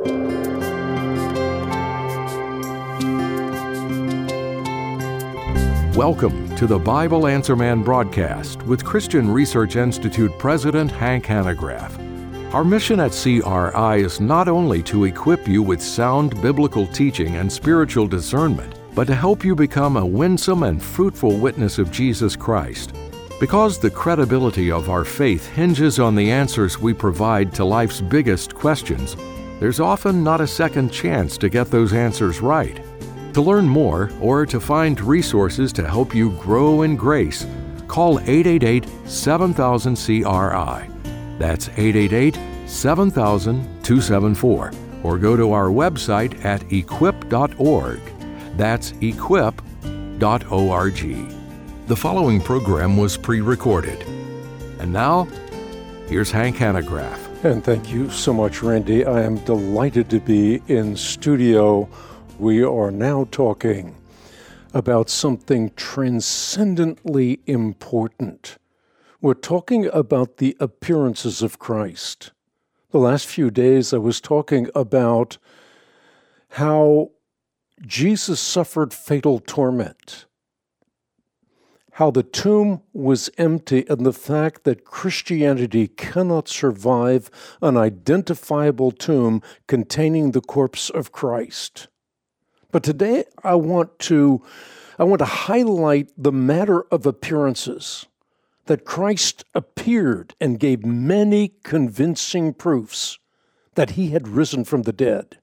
Welcome to the Bible Answer Man broadcast with Christian Research Institute President Hank Hanegraaff. Our mission at CRI is not only to equip you with sound biblical teaching and spiritual discernment, but to help you become a winsome and fruitful witness of Jesus Christ. Because the credibility of our faith hinges on the answers we provide to life's biggest questions, there's often not a second chance to get those answers right. To learn more or to find resources to help you grow in grace, call 888-7000-CRI. That's 888-7000-274. Or go to our website at equip.org. That's equip.org. The following program was pre-recorded. And now, here's Hank Hanegraaff. And thank you so much, Randy. I am delighted to be in studio. We are now talking about something transcendently important. We're talking about the appearances of Christ. The last few days I was talking about how Jesus suffered fatal torment, how the tomb was empty, and the fact that Christianity cannot survive an identifiable tomb containing the corpse of Christ. But today I want to highlight the matter of appearances, that Christ appeared and gave many convincing proofs that he had risen from the dead.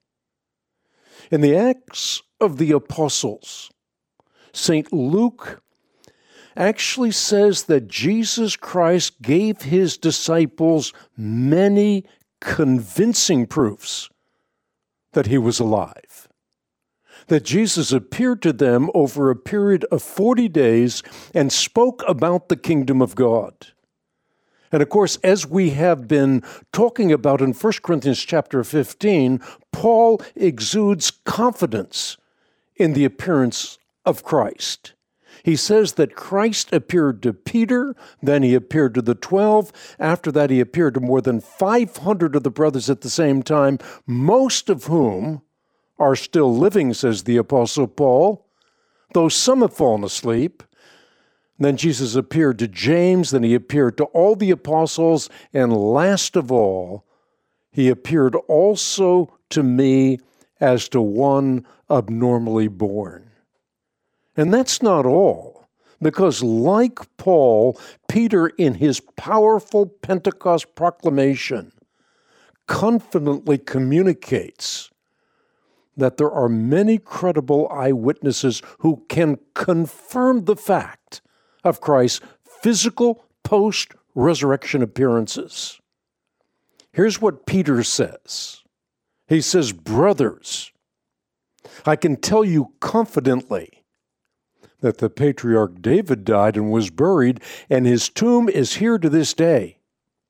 In the Acts of the Apostles, St. Luke actually says that Jesus Christ gave his disciples many convincing proofs that he was alive. That Jesus appeared to them over a period of 40 days and spoke about the kingdom of God. And of course, as we have been talking about in 1 Corinthians chapter 15, Paul exudes confidence in the appearance of Christ. He says that Christ appeared to Peter, then he appeared to the 12. After that, he appeared to more than 500 of the brothers at the same time, most of whom are still living, says the Apostle Paul, though some have fallen asleep. Then Jesus appeared to James, then he appeared to all the apostles, and last of all, he appeared also to me as to one abnormally born. And that's not all, because like Paul, Peter in his powerful Pentecost proclamation confidently communicates that there are many credible eyewitnesses who can confirm the fact of Christ's physical post-resurrection appearances. Here's what Peter says. He says, "Brothers, I can tell you confidently that the patriarch David died and was buried, and his tomb is here to this day.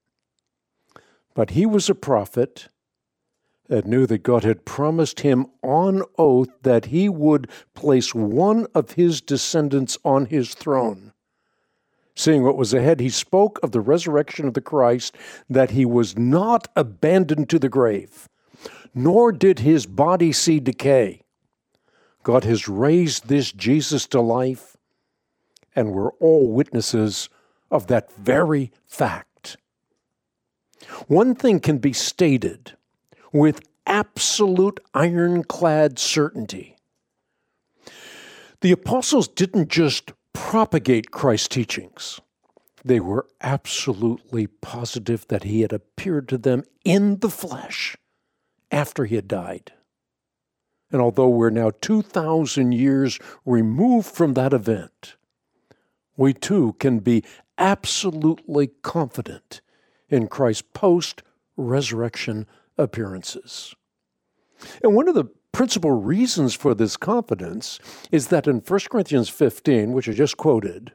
But he was a prophet and knew that God had promised him on oath that he would place one of his descendants on his throne. Seeing what was ahead, he spoke of the resurrection of the Christ, that he was not abandoned to the grave, nor did his body see decay. God has raised this Jesus to life, and we're all witnesses of that very fact." One thing can be stated with absolute ironclad certainty. The apostles didn't just propagate Christ's teachings. They were absolutely positive that he had appeared to them in the flesh after he had died. And although we're now 2,000 years removed from that event, we too can be absolutely confident in Christ's post-resurrection appearances. And one of the principal reasons for this confidence is that in 1 Corinthians 15, which I just quoted,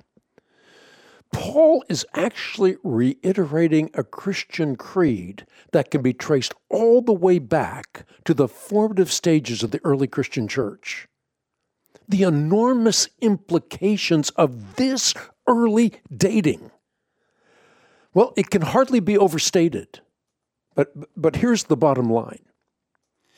Paul is actually reiterating a Christian creed that can be traced all the way back to the formative stages of the early Christian church. The enormous implications of this early dating, well, it can hardly be overstated. But here's the bottom line.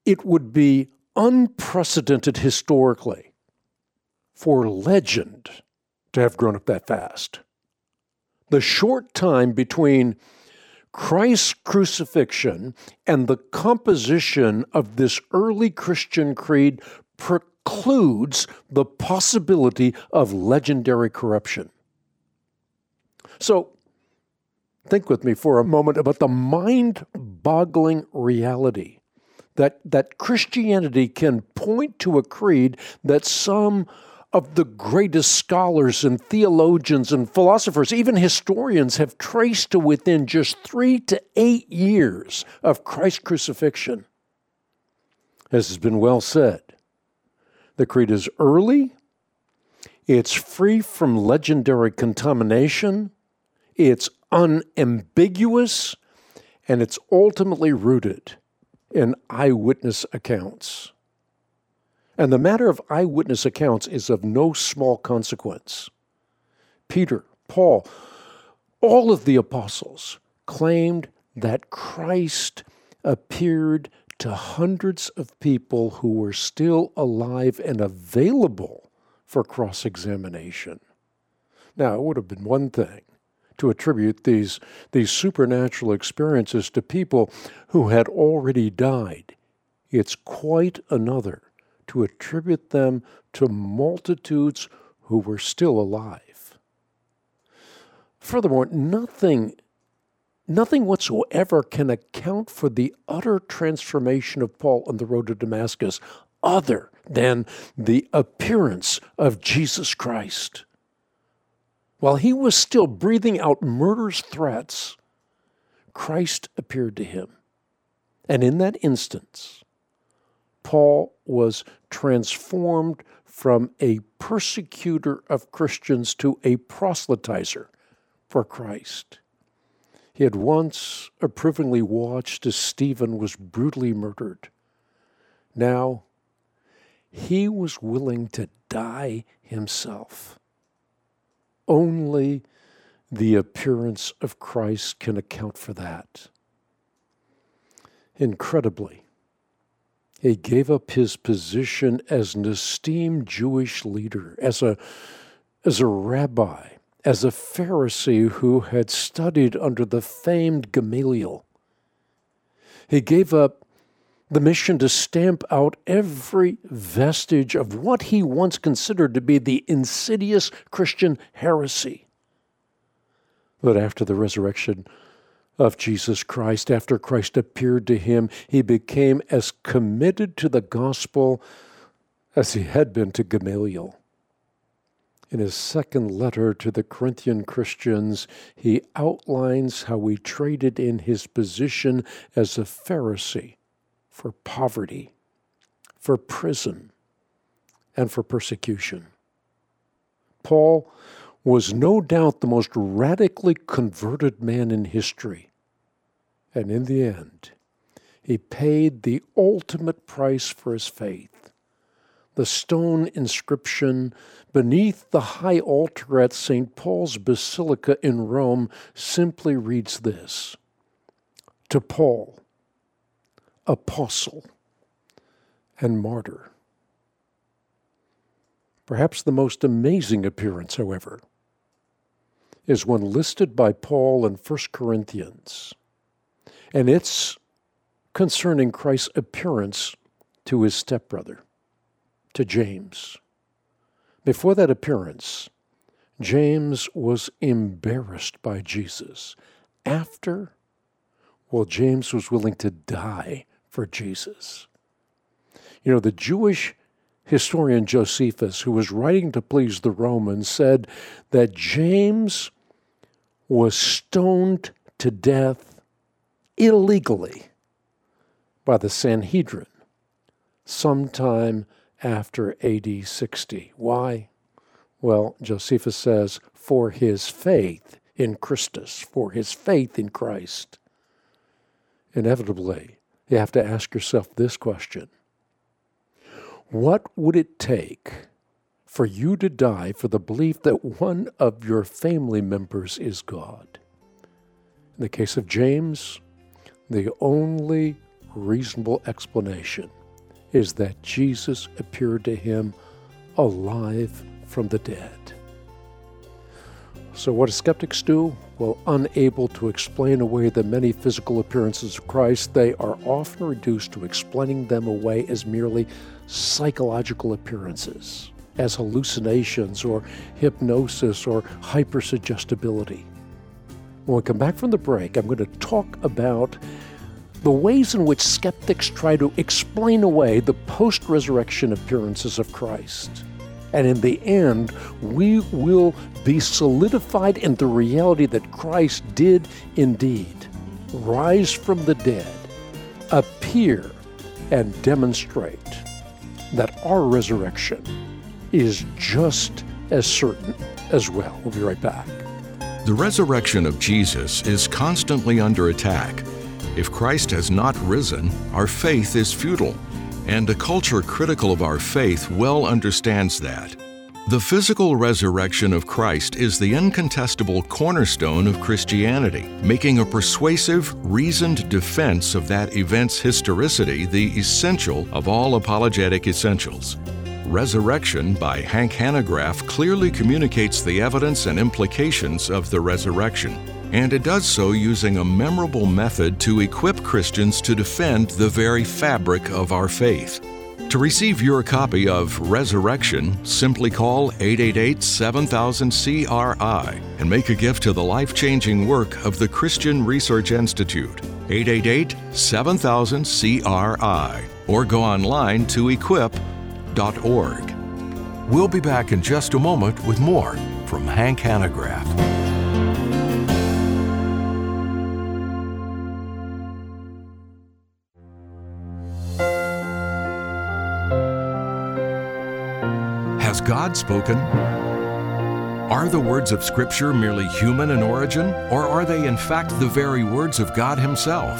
It would be unprecedented historically for legend to have grown up that fast. The short time between Christ's crucifixion and the composition of this early Christian creed precludes the possibility of legendary corruption. So, think with me for a moment about the mind-boggling reality that Christianity can point to a creed that some of the greatest scholars and theologians and philosophers, even historians, have traced to within just 3 to 8 years of Christ's crucifixion. As has been well said, the creed is early, it's free from legendary contamination, it's unambiguous, and it's ultimately rooted in eyewitness accounts. And the matter of eyewitness accounts is of no small consequence. Peter, Paul, all of the apostles claimed that Christ appeared to hundreds of people who were still alive and available for cross-examination. Now, it would have been one thing to attribute these supernatural experiences to people who had already died. It's quite another to attribute them to multitudes who were still alive. Furthermore, nothing whatsoever can account for the utter transformation of Paul on the road to Damascus other than the appearance of Jesus Christ. While he was still breathing out murderous threats, Christ appeared to him. And in that instance, Paul was transformed from a persecutor of Christians to a proselytizer for Christ. He had once approvingly watched as Stephen was brutally murdered. Now, he was willing to die himself. Only the appearance of Christ can account for that. Incredibly, he gave up his position as an esteemed Jewish leader, as a rabbi, as a Pharisee who had studied under the famed Gamaliel. He gave up the mission to stamp out every vestige of what he once considered to be the insidious Christian heresy. But after the resurrection of Jesus Christ, after Christ appeared to him, he became as committed to the gospel as he had been to Gamaliel. In his second letter to the Corinthian Christians, he outlines how he traded in his position as a Pharisee for poverty, for prison, and for persecution. Paul was no doubt the most radically converted man in history. And in the end, he paid the ultimate price for his faith. The stone inscription beneath the high altar at St. Paul's Basilica in Rome simply reads this: "To Paul, apostle and martyr." Perhaps the most amazing appearance, however, is one listed by Paul in 1 Corinthians, and it's concerning Christ's appearance to his stepbrother, to James. Before that appearance, James was embarrassed by Jesus. After, James was willing to die for Jesus. You know, the Jewish historian Josephus, who was writing to please the Romans, said that James was stoned to death illegally by the Sanhedrin sometime after AD 60. Why? Well, Josephus says, for his faith in Christus, for his faith in Christ. Inevitably, you have to ask yourself this question: what would it take for you to die for the belief that one of your family members is God? In the case of James, the only reasonable explanation is that Jesus appeared to him alive from the dead. So what do skeptics do? Well, unable to explain away the many physical appearances of Christ, they are often reduced to explaining them away as merely psychological appearances, as hallucinations or hypnosis or hypersuggestibility. When we come back from the break, I'm going to talk about the ways in which skeptics try to explain away the post-resurrection appearances of Christ. And in the end, we will be solidified in the reality that Christ did indeed rise from the dead, appear, and demonstrate that our resurrection is just as certain as well. We'll be right back. The resurrection of Jesus is constantly under attack. If Christ has not risen, our faith is futile, and a culture critical of our faith well understands that. The physical resurrection of Christ is the incontestable cornerstone of Christianity, making a persuasive, reasoned defense of that event's historicity the essential of all apologetic essentials. Resurrection by Hank Hanegraaff clearly communicates the evidence and implications of the resurrection, and it does so using a memorable method to equip Christians to defend the very fabric of our faith. To receive your copy of Resurrection, simply call 888-7000-CRI and make a gift to the life-changing work of the Christian Research Institute, 888-7000-CRI, or go online to equip.org. We'll be back in just a moment with more from Hank Hanegraaff. Has God spoken? Are the words of Scripture merely human in origin, or are they in fact the very words of God Himself?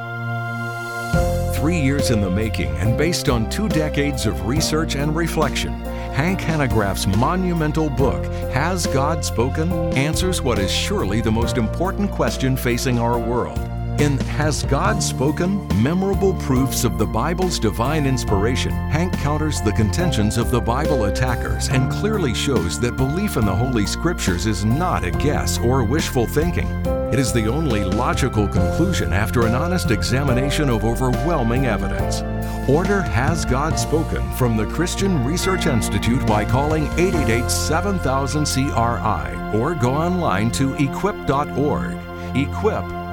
3 years in the making and based on 2 decades of research and reflection, Hank Hanegraaff's monumental book, Has God Spoken?, answers what is surely the most important question facing our world. In Has God Spoken? Memorable Proofs of the Bible's Divine Inspiration, Hank counters the contentions of the Bible attackers and clearly shows that belief in the Holy Scriptures is not a guess or wishful thinking. It is the only logical conclusion after an honest examination of overwhelming evidence. Order Has God Spoken from the Christian Research Institute by calling 888-7000-CRI or go online to equip.org. Equip.org.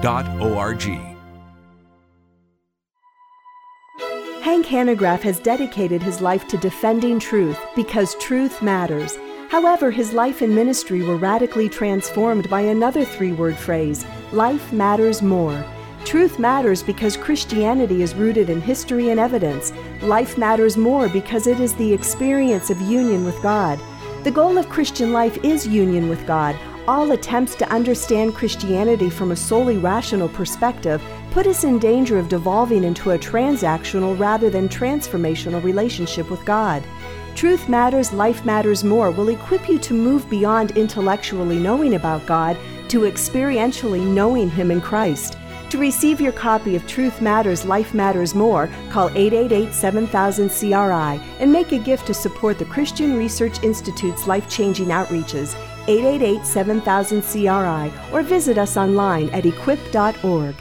Hank Hanegraaff has dedicated his life to defending truth because truth matters. However, his life and ministry were radically transformed by another 3-word phrase, life matters more. Truth matters because Christianity is rooted in history and evidence. Life matters more because it is the experience of union with God. The goal of Christian life is union with God. All attempts to understand Christianity from a solely rational perspective put us in danger of devolving into a transactional rather than transformational relationship with God. Truth Matters, Life Matters More will equip you to move beyond intellectually knowing about God to experientially knowing Him in Christ. To receive your copy of Truth Matters, Life Matters More, call 888-7000-CRI and make a gift to support the Christian Research Institute's life-changing outreaches, 888-7000-CRI, or visit us online at equip.org.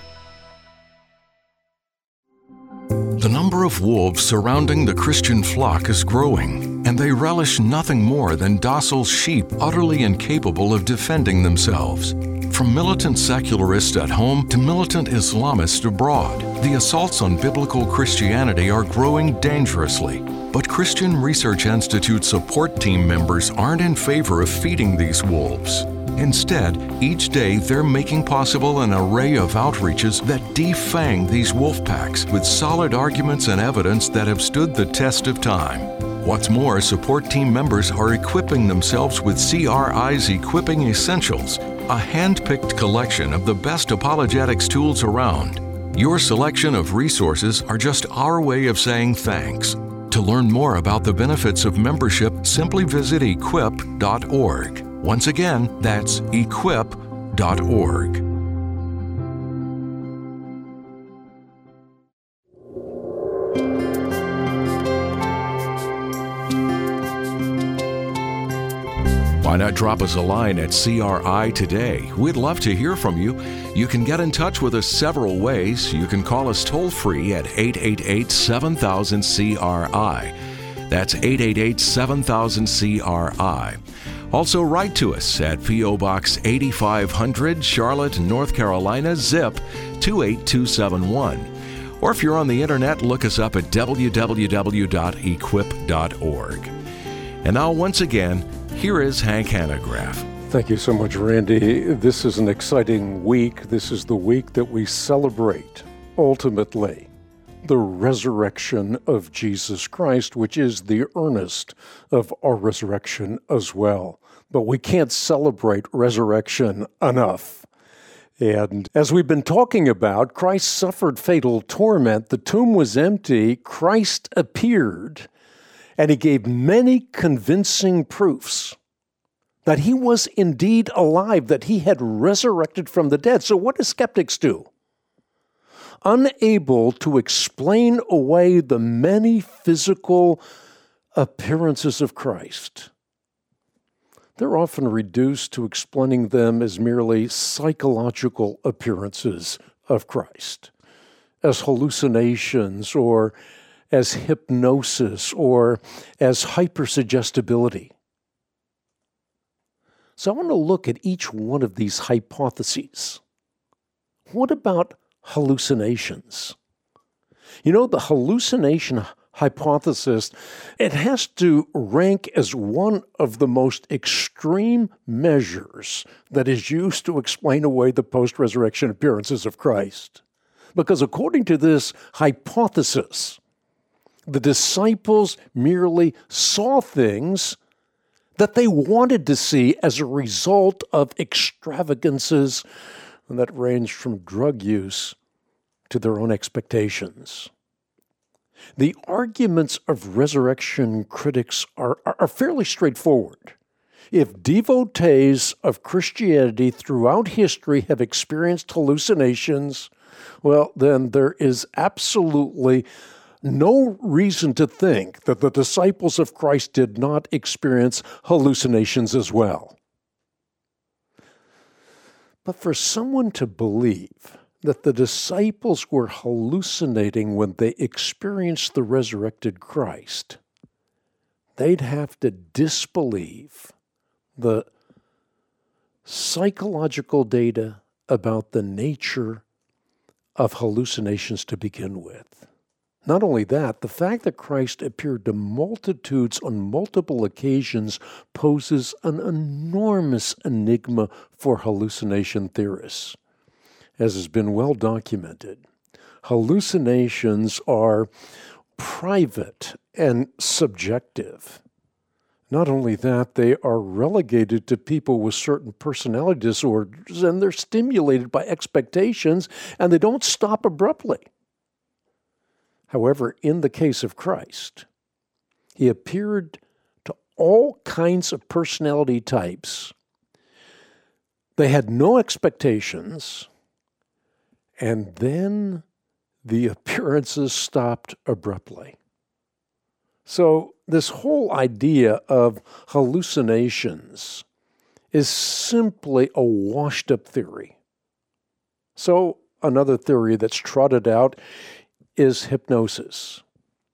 The number of wolves surrounding the Christian flock is growing, and they relish nothing more than docile sheep utterly incapable of defending themselves. From militant secularists at home to militant Islamists abroad, the assaults on biblical Christianity are growing dangerously. But Christian Research Institute support team members aren't in favor of feeding these wolves. Instead, each day they're making possible an array of outreaches that defang these wolf packs with solid arguments and evidence that have stood the test of time. What's more, support team members are equipping themselves with CRI's Equipping Essentials, a hand-picked collection of the best apologetics tools around. Your selection of resources are just our way of saying thanks. To learn more about the benefits of membership, simply visit equip.org. Once again, that's equip.org. Why not drop us a line at CRI today? We'd love to hear from you. You can get in touch with us several ways. You can call us toll-free at 888-7000-CRI. That's 888-7000-CRI. Also write to us at P.O. Box 8500, Charlotte, North Carolina, zip 28271. Or if you're on the internet, look us up at www.equip.org. And now, once again, here is Hank Hanegraaff. Thank you so much, Randy. This is an exciting week. This is the week that we celebrate, ultimately, the resurrection of Jesus Christ, which is the earnest of our resurrection as well. But we can't celebrate resurrection enough. And as we've been talking about, Christ suffered fatal torment. The tomb was empty. Christ appeared, and he gave many convincing proofs that he was indeed alive, that he had resurrected from the dead. So what do skeptics do? Unable to explain away the many physical appearances of Christ, they're often reduced to explaining them as merely psychological appearances of Christ, as hallucinations or as hypnosis or as hypersuggestibility. So I want to look at each one of these hypotheses. What about hallucinations? You know, the hallucination hypothesis, it has to rank as one of the most extreme measures that is used to explain away the post-resurrection appearances of Christ. Because according to this hypothesis, the disciples merely saw things that they wanted to see as a result of extravagances that ranged from drug use to their own expectations. The arguments of resurrection critics are fairly straightforward. If devotees of Christianity throughout history have experienced hallucinations, well, then there is absolutely no reason to think that the disciples of Christ did not experience hallucinations as well. But for someone to believe that the disciples were hallucinating when they experienced the resurrected Christ, they'd have to disbelieve the psychological data about the nature of hallucinations to begin with. Not only that, the fact that Christ appeared to multitudes on multiple occasions poses an enormous enigma for hallucination theorists. As has been well documented, hallucinations are private and subjective. Not only that, they are relegated to people with certain personality disorders, and they're stimulated by expectations, and they don't stop abruptly. However, in the case of Christ, he appeared to all kinds of personality types. They had no expectations, and then the appearances stopped abruptly. So this whole idea of hallucinations is simply a washed-up theory. So another theory that's trotted out is hypnosis.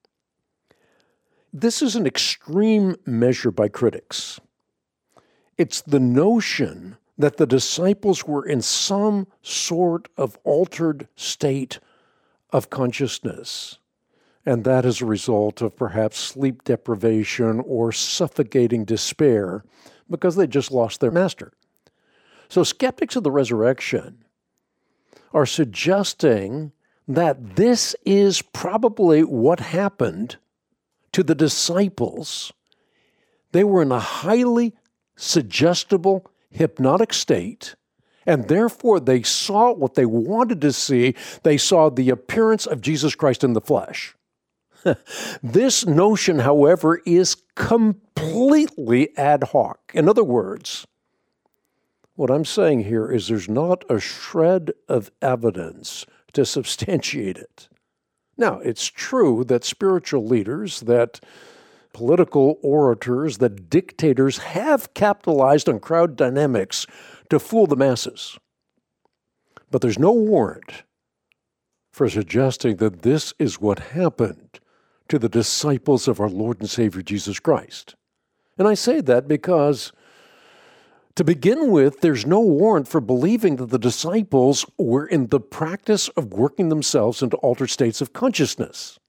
This is an extreme measure by critics. It's the notion that the disciples were in some sort of altered state of consciousness, and that is a result of perhaps sleep deprivation or suffocating despair because they just lost their master. So skeptics of the resurrection are suggesting that this is probably what happened to the disciples. They were in a highly suggestible, hypnotic state, and therefore they saw what they wanted to see. They saw the appearance of Jesus Christ in the flesh. This notion, however, is completely ad hoc. In other words, what I'm saying here is there's not a shred of evidence to substantiate it. Now, it's true that spiritual leaders, that political orators, that dictators have capitalized on crowd dynamics to fool the masses. But there's no warrant for suggesting that this is what happened to the disciples of our Lord and Savior Jesus Christ. And I say that because, to begin with, there's no warrant for believing that the disciples were in the practice of working themselves into altered states of consciousness.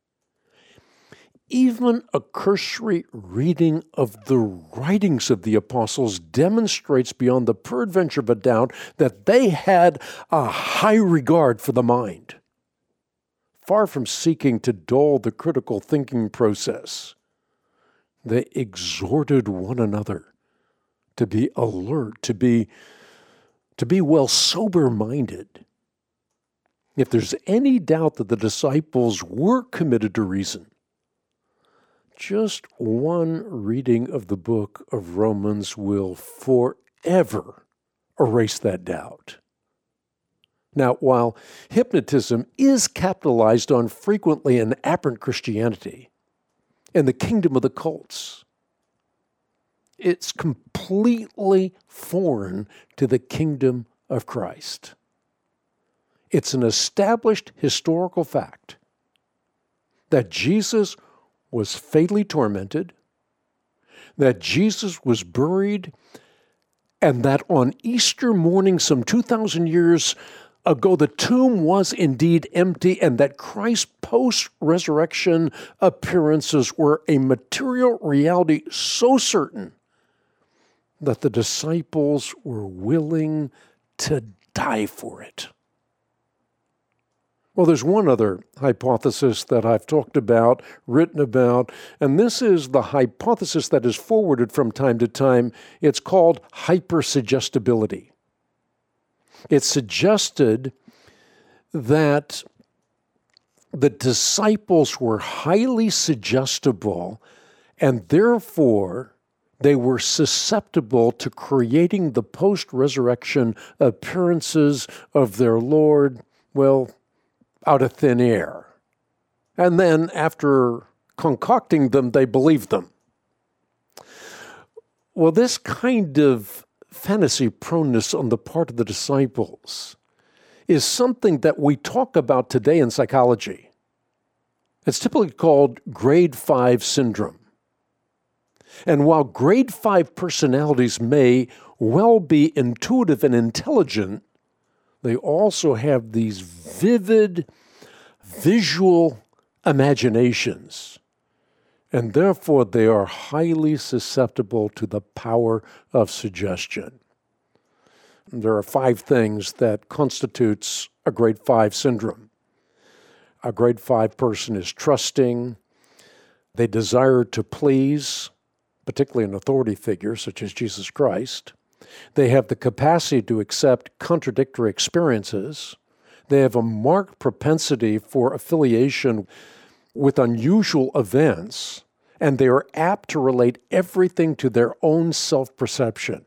Even a cursory reading of the writings of the apostles demonstrates beyond the peradventure of a doubt that they had a high regard for the mind. Far from seeking to dull the critical thinking process, they exhorted one another to be alert, to be well sober-minded. If there's any doubt that the disciples were committed to reason, just one reading of the book of Romans will forever erase that doubt. Now, while hypnotism is capitalized on frequently in aberrant Christianity and the kingdom of the cults, it's completely foreign to the kingdom of Christ. It's an established historical fact that Jesus was fatally tormented, that Jesus was buried, and that on Easter morning, some 2,000 years ago, the tomb was indeed empty, and that Christ's post-resurrection appearances were a material reality so certain that the disciples were willing to die for it. Well, there's one other hypothesis that I've talked about, written about, and this is the hypothesis that is forwarded from time to time. It's called hypersuggestibility. It's suggested that the disciples were highly suggestible, and therefore they were susceptible to creating the post-resurrection appearances of their Lord, out of thin air. And then, after concocting them, they believed them. Well, this kind of fantasy proneness on the part of the disciples is something that we talk about today in psychology. It's typically called grade 5 syndrome. And while grade 5 personalities may well be intuitive and intelligent, they also have these vivid, visual imaginations, and therefore they are highly susceptible to the power of suggestion. There are 5 things that constitutes a grade 5 syndrome. A grade 5 person is trusting. They desire to please, particularly an authority figure such as Jesus Christ. They have the capacity to accept contradictory experiences. They have a marked propensity for affiliation with unusual events, and they are apt to relate everything to their own self-perception.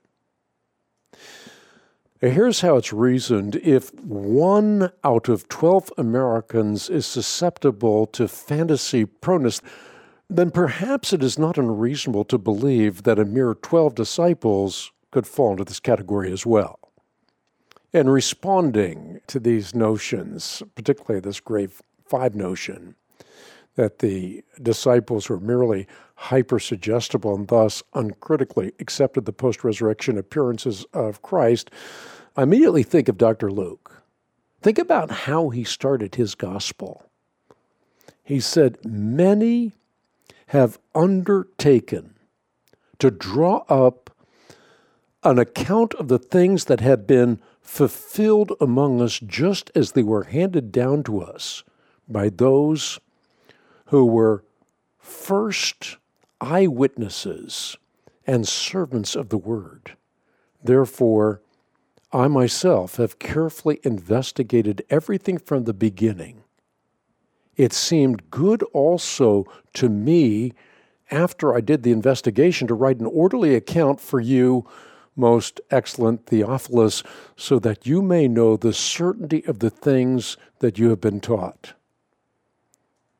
Here's how it's reasoned. If 1 out of 12 Americans is susceptible to fantasy proneness, then perhaps it is not unreasonable to believe that a mere 12 disciples could fall into this category as well. And responding to these notions, particularly this grade 5 notion, that the disciples were merely hypersuggestible and thus uncritically accepted the post-resurrection appearances of Christ, I immediately think of Dr. Luke. Think about how he started his gospel. He said, "Many have undertaken to draw up an account of the things that have been fulfilled among us just as they were handed down to us by those who were first eyewitnesses and servants of the word. Therefore, I myself have carefully investigated everything from the beginning. It seemed good also to me, after I did the investigation, to write an orderly account for you, most excellent Theophilus, so that you may know the certainty of the things that you have been taught."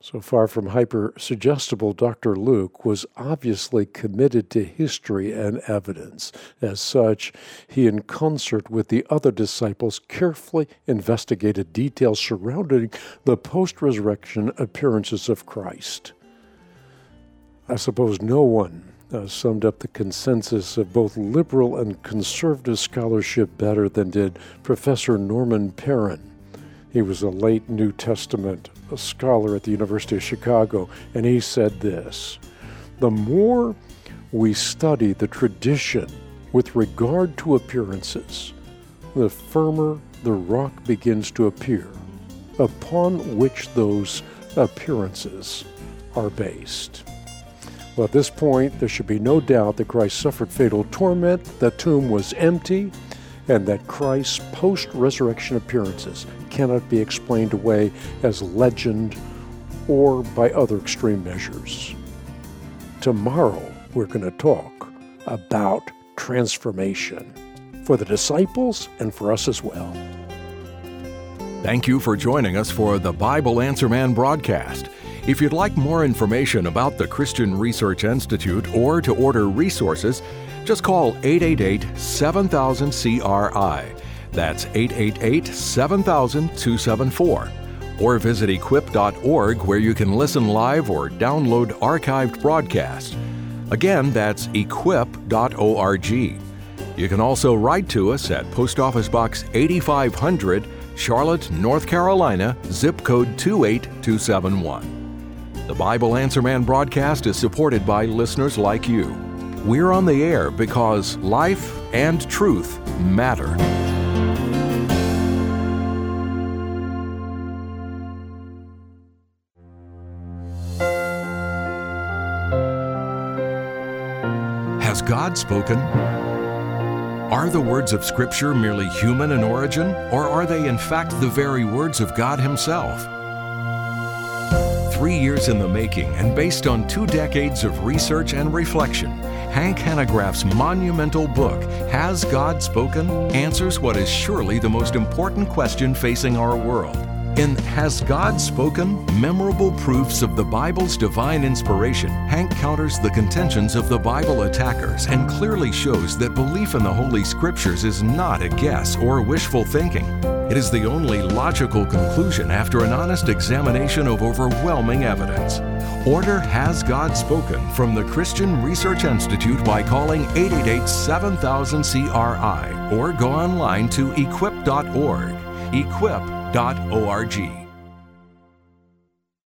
So far from hyper-suggestible, Dr. Luke was obviously committed to history and evidence. As such, he, in concert with the other disciples, carefully investigated details surrounding the post-resurrection appearances of Christ. I suppose no one summed up the consensus of both liberal and conservative scholarship better than did Professor Norman Perrin. He was a late New Testament scholar at the University of Chicago, and he said this: "The more we study the tradition with regard to appearances, the firmer the rock begins to appear upon which those appearances are based." Well, at this point, there should be no doubt that Christ suffered fatal torment, the tomb was empty, and that Christ's post-resurrection appearances cannot be explained away as legend or by other extreme measures. Tomorrow, we're going to talk about transformation for the disciples and for us as well. Thank you for joining us for the Bible Answer Man broadcast. If you'd like more information about the Christian Research Institute or to order resources, just call 888-7000-CRI. That's 888-7000-274. Or visit equip.org, where you can listen live or download archived broadcasts. Again, that's equip.org. You can also write to us at Post Office Box 8500, Charlotte, North Carolina, zip code 28271. The Bible Answer Man broadcast is supported by listeners like you. We're on the air because life and truth matter. Has God spoken? Are the words of Scripture merely human in origin, or are they in fact the very words of God Himself? 3 years in the making and based on 2 decades of research and reflection, Hank Hanegraaff's monumental book, Has God Spoken?, answers what is surely the most important question facing our world. In Has God Spoken? Memorable Proofs of the Bible's Divine Inspiration, Hank counters the contentions of the Bible attackers and clearly shows that belief in the Holy Scriptures is not a guess or wishful thinking. It is the only logical conclusion after an honest examination of overwhelming evidence. Order Has God Spoken from the Christian Research Institute by calling 888-7000-CRI or go online to equip.org. Equip.org.